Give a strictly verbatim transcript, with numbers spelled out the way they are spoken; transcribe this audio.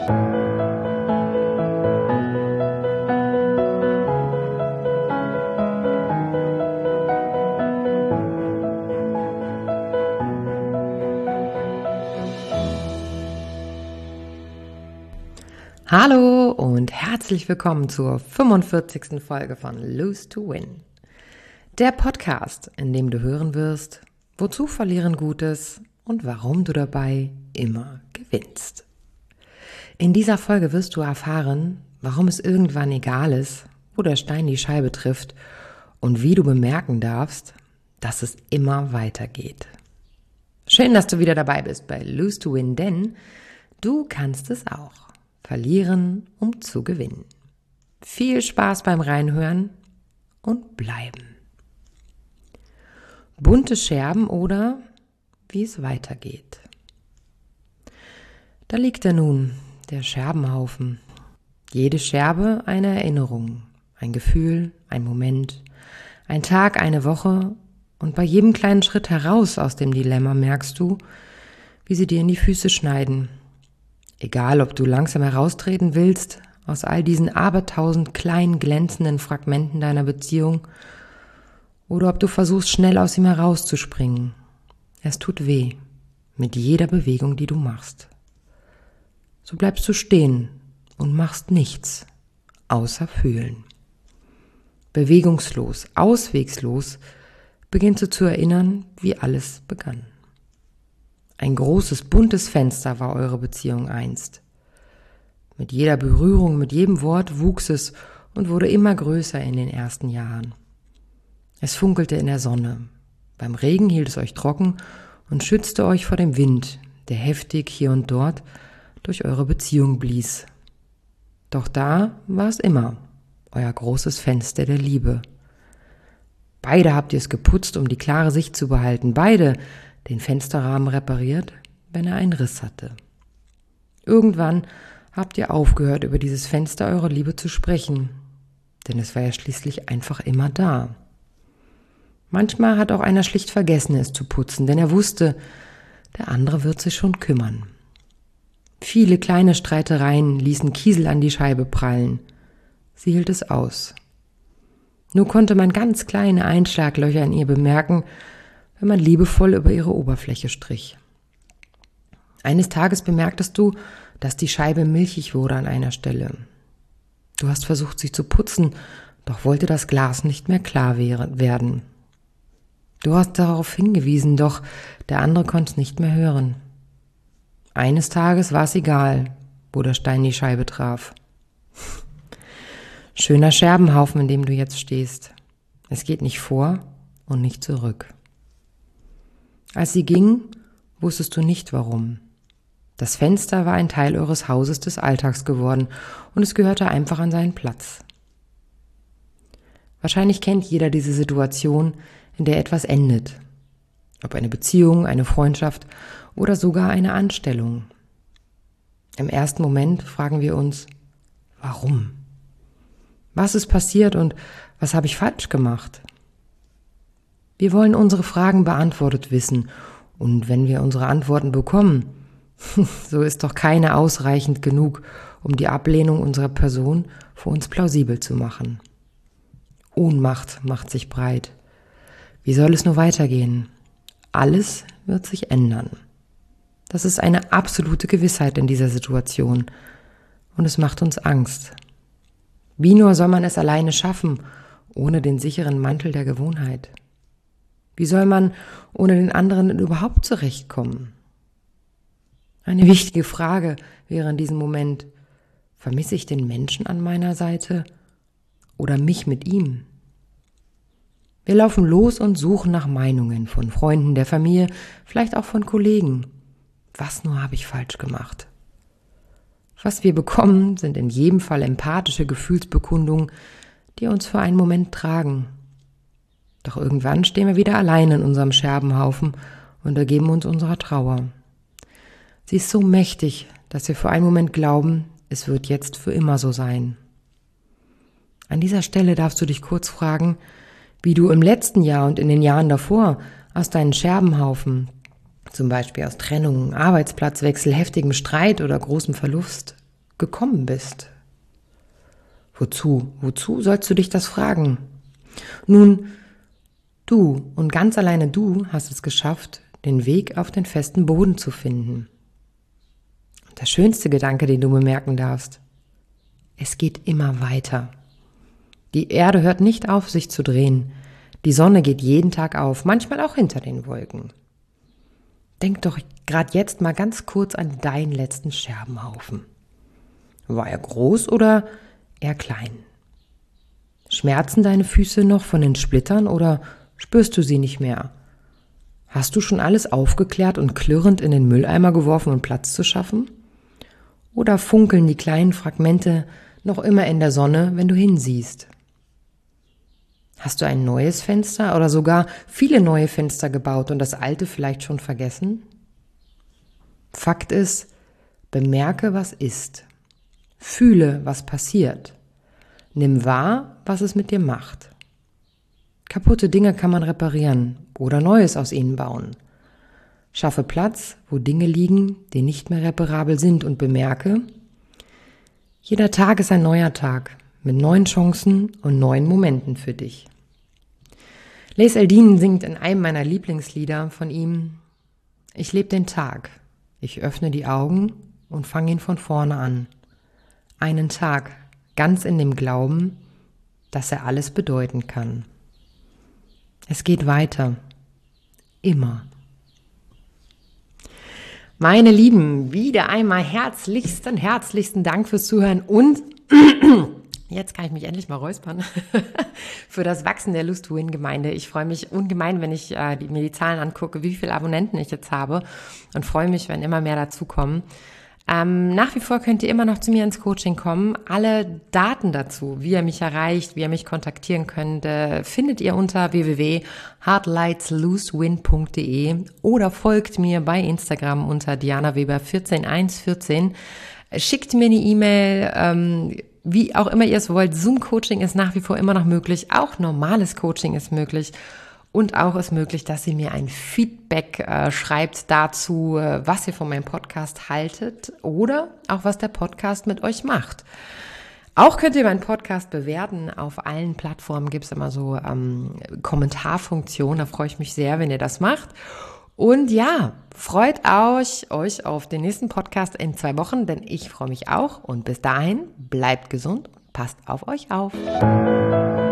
Hallo und herzlich willkommen zur fünfundvierzigsten Folge von Lose to Win. Der Podcast, in dem du hören wirst, wozu Verlieren gut ist und warum du dabei immer gewinnst. In dieser Folge wirst du erfahren, warum es irgendwann egal ist, wo der Stein die Scheibe trifft und wie du bemerken darfst, dass es immer weitergeht. Schön, dass du wieder dabei bist bei Lose to Win, denn du kannst es auch. Verlieren, um zu gewinnen. Viel Spaß beim Reinhören und bleiben. Bunte Scherben oder wie es weitergeht. Da liegt er nun, der Scherbenhaufen. Jede Scherbe eine Erinnerung, ein Gefühl, ein Moment, ein Tag, eine Woche und bei jedem kleinen Schritt heraus aus dem Dilemma merkst du, wie sie dir in die Füße schneiden. Egal, ob du langsam heraustreten willst aus all diesen abertausend kleinen glänzenden Fragmenten deiner Beziehung oder ob du versuchst, schnell aus ihm herauszuspringen. Es tut weh, mit jeder Bewegung, die du machst. So bleibst du stehen und machst nichts, außer fühlen. Bewegungslos, auswegslos beginnst du zu erinnern, wie alles begann. Ein großes, buntes Fenster war eure Beziehung einst. Mit jeder Berührung, mit jedem Wort wuchs es und wurde immer größer in den ersten Jahren. Es funkelte in der Sonne. Beim Regen hielt es euch trocken und schützte euch vor dem Wind, der heftig hier und dort durch eure Beziehung blies. Doch da war es immer, euer großes Fenster der Liebe. Beide habt ihr es geputzt, um die klare Sicht zu behalten. Beide den Fensterrahmen repariert, wenn er einen Riss hatte. Irgendwann habt ihr aufgehört, über dieses Fenster eurer Liebe zu sprechen, denn es war ja schließlich einfach immer da. Manchmal hat auch einer schlicht vergessen, es zu putzen, denn er wusste, der andere wird sich schon kümmern. Viele kleine Streitereien ließen Kiesel an die Scheibe prallen. Sie hielt es aus. Nur konnte man ganz kleine Einschlaglöcher in ihr bemerken, wenn man liebevoll über ihre Oberfläche strich. Eines Tages bemerktest du, dass die Scheibe milchig wurde an einer Stelle. Du hast versucht, sie zu putzen, doch wollte das Glas nicht mehr klar werden. Du hast darauf hingewiesen, doch der andere konnte es nicht mehr hören. Eines Tages war es egal, wo der Stein die Scheibe traf. Schöner Scherbenhaufen, in dem du jetzt stehst. Es geht nicht vor und nicht zurück. Als sie ging, wusstest du nicht warum. Das Fenster war ein Teil eures Hauses des Alltags geworden und es gehörte einfach an seinen Platz. Wahrscheinlich kennt jeder diese Situation, in der etwas endet. Ob eine Beziehung, eine Freundschaft oder sogar eine Anstellung. Im ersten Moment fragen wir uns, warum? Was ist passiert und was habe ich falsch gemacht? Wir wollen unsere Fragen beantwortet wissen und wenn wir unsere Antworten bekommen, so ist doch keine ausreichend genug, um die Ablehnung unserer Person für uns plausibel zu machen. Ohnmacht macht sich breit. Wie soll es nur weitergehen? Alles wird sich ändern. Das ist eine absolute Gewissheit in dieser Situation und es macht uns Angst. Wie nur soll man es alleine schaffen, ohne den sicheren Mantel der Gewohnheit? Wie soll man ohne den anderen überhaupt zurechtkommen? Eine wichtige Frage wäre in diesem Moment, vermisse ich den Menschen an meiner Seite oder mich mit ihm? Wir laufen los und suchen nach Meinungen von Freunden, der Familie, vielleicht auch von Kollegen. Was nur habe ich falsch gemacht? Was wir bekommen, sind in jedem Fall empathische Gefühlsbekundungen, die uns für einen Moment tragen. Doch irgendwann stehen wir wieder allein in unserem Scherbenhaufen und ergeben uns unserer Trauer. Sie ist so mächtig, dass wir für einen Moment glauben, es wird jetzt für immer so sein. An dieser Stelle darfst du dich kurz fragen, wie du im letzten Jahr und in den Jahren davor aus deinen Scherbenhaufen, zum Beispiel aus Trennung, Arbeitsplatzwechsel, heftigem Streit oder großem Verlust, gekommen bist. Wozu? Wozu sollst du dich das fragen? Nun, du und ganz alleine du hast es geschafft, den Weg auf den festen Boden zu finden. Und der schönste Gedanke, den du bemerken darfst: Es geht immer weiter. Die Erde hört nicht auf, sich zu drehen. Die Sonne geht jeden Tag auf, manchmal auch hinter den Wolken. Denk doch gerade jetzt mal ganz kurz an deinen letzten Scherbenhaufen. War er groß oder eher klein? Schmerzen deine Füße noch von den Splittern oder spürst du sie nicht mehr? Hast du schon alles aufgeklärt und klirrend in den Mülleimer geworfen, um Platz zu schaffen? Oder funkeln die kleinen Fragmente noch immer in der Sonne, wenn du hinsiehst? Hast du ein neues Fenster oder sogar viele neue Fenster gebaut und das alte vielleicht schon vergessen? Fakt ist, bemerke, was ist. Fühle, was passiert. Nimm wahr, was es mit dir macht. Kaputte Dinge kann man reparieren oder Neues aus ihnen bauen. Schaffe Platz, wo Dinge liegen, die nicht mehr reparabel sind, und bemerke: Jeder Tag ist ein neuer Tag mit neuen Chancen und neuen Momenten für dich. Les Eldin singt in einem meiner Lieblingslieder von ihm: Ich lebe den Tag, ich öffne die Augen und fange ihn von vorne an. Einen Tag, ganz in dem Glauben, dass er alles bedeuten kann. Es geht weiter. Immer. Meine Lieben, wieder einmal herzlichsten, herzlichsten Dank fürs Zuhören und jetzt kann ich mich endlich mal räuspern für das Wachsen der Lust to Win Gemeinde. Ich freue mich ungemein, wenn ich äh, die, mir die Zahlen angucke, wie viele Abonnenten ich jetzt habe, und freue mich, wenn immer mehr dazukommen. Ähm, nach wie vor könnt ihr immer noch zu mir ins Coaching kommen. Alle Daten dazu, wie ihr mich erreicht, wie ihr mich kontaktieren könnt, äh, findet ihr unter w w w punkt heartlights lose win punkt d e oder folgt mir bei Instagram unter Diana Weber vierzehn eins vierzehn. Schickt mir eine E-Mail, ähm, wie auch immer ihr es wollt. Zoom-Coaching ist nach wie vor immer noch möglich. Auch normales Coaching ist möglich. Und auch ist möglich, dass ihr mir ein Feedback äh, schreibt dazu, äh, was ihr von meinem Podcast haltet oder auch was der Podcast mit euch macht. Auch könnt ihr meinen Podcast bewerten. Auf allen Plattformen gibt es immer so ähm, Kommentarfunktionen. Da freue ich mich sehr, wenn ihr das macht. Und ja, freut euch, euch auf den nächsten Podcast in zwei Wochen, denn ich freue mich auch. Und bis dahin, bleibt gesund und passt auf euch auf.